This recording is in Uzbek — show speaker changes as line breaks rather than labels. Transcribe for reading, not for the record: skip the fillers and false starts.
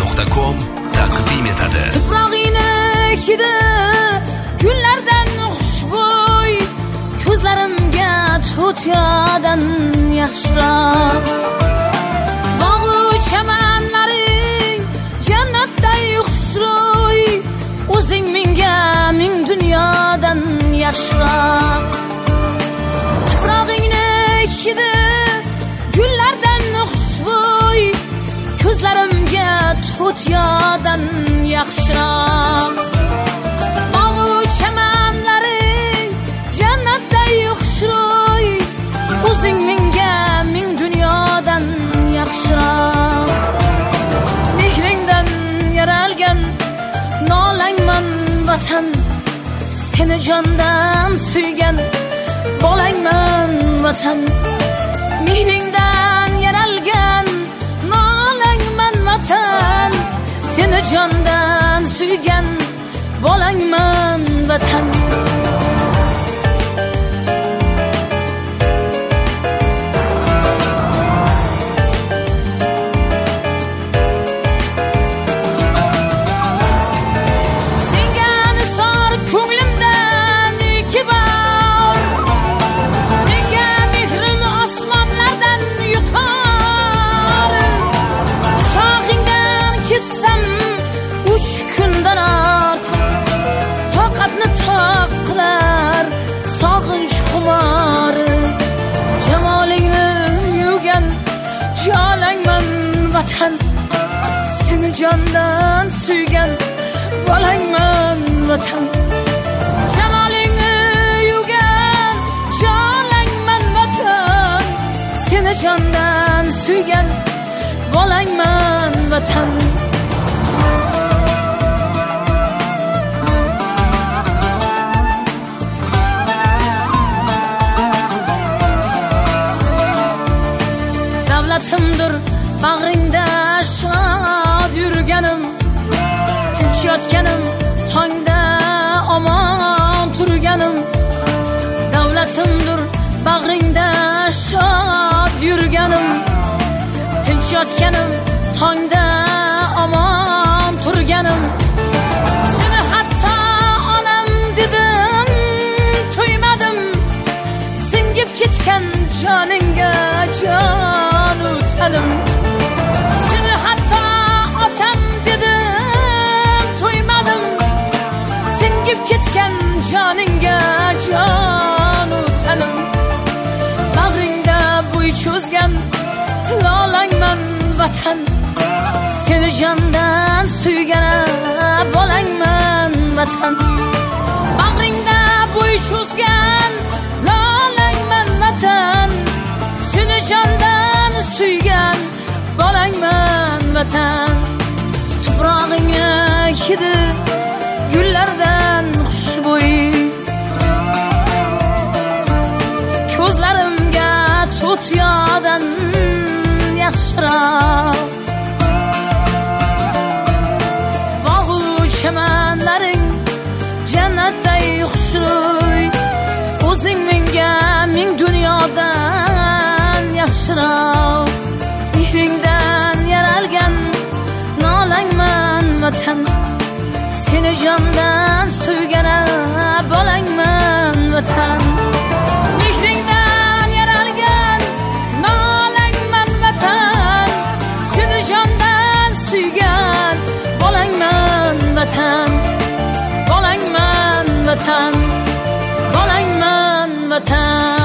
Radiomaria.com taqdim etadi.
Tuprog'ingni hidi gullardan xushbo'y, ko'zlarimga tutyadan yaxshiroq. Bog'u chamanlaring jannatday xushro'y, o'zing menga ming dunyodan yaxshiroq. Tuprog'ingni hidi gullardan xushbo'y, ko'zlarimga tutyadan yaxshiroq. Bog'u chamanlaring jannatday xushro'y, o'zing menga ming dunyodan yaxshiroq. Mehringdan yaralgan nolangman vatan, seni jondan suygan bolangman vatan. Mehringdan yaralgan nolangman vatan, seni jondan suygan bolangman vatan. Kundan ortiq toqatni toq qilar sog'inch xumori. Jamolingni yugan jolangman vatan, seni jondan suygan bolangman vatan. Jamolingni yugan jolangman vatan, seni jondan suygan bolangman vatan. Davlatimdir bag'ringda shod yurganim, tinch yotganim, tongda omon turganim. Davlatimdir bag'ringda shod yurganim, tinch yotganim, tongda omon turganim. Seni hatto onam dedim to'ymadim, singib ketgan joningga jon tanim. Seni hatto otam dedim to'ymadim, singib ketgan joningga jon tanim. Bag'ringda bo'y cho'zgan lolangman vatan, seni jondan suygan bolangman vatan. Bag'ringda bo'y cho'zgan lolangman vatan, seni jondan suygan bolangman vatan. Tuprog'ingni hidi gullardan xushbo'y, ko'zlarimga tutyadan yaxshiroq. Bog'u chamanlaring jannatday xushro'y, o'zing menga ming dunyodan yaxshiroq. Mehringdan yaralgan nolangman vatan, seni jondan suygan bolangman vatan. Mehringdan yaralgan nolangman vatan, seni jondan suygan bolangman vatan. Bolangman vatan, bolangman vatan.